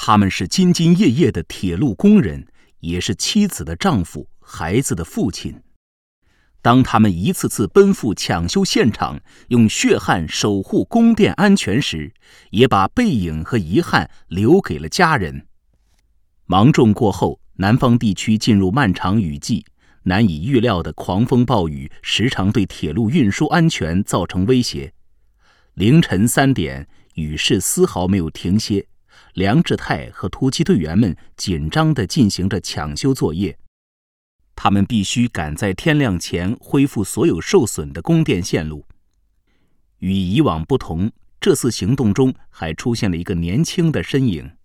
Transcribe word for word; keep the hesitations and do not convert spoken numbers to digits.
他们是兢兢业业的铁路工人，也是妻子的丈夫、孩子的父亲。当他们一次次奔赴抢修现场，用血汗守护供电安全时，也把背影和遗憾留给了家人。芒种过后，南方地区进入漫长雨季，难以预料的狂风暴雨时常对铁路运输安全造成威胁。凌晨三点，雨势丝毫没有停歇，梁志泰和突击队员们紧张地进行着抢修作业。他们必须赶在天亮前恢复所有受损的供电线路。与以往不同，这次行动中还出现了一个年轻的身影。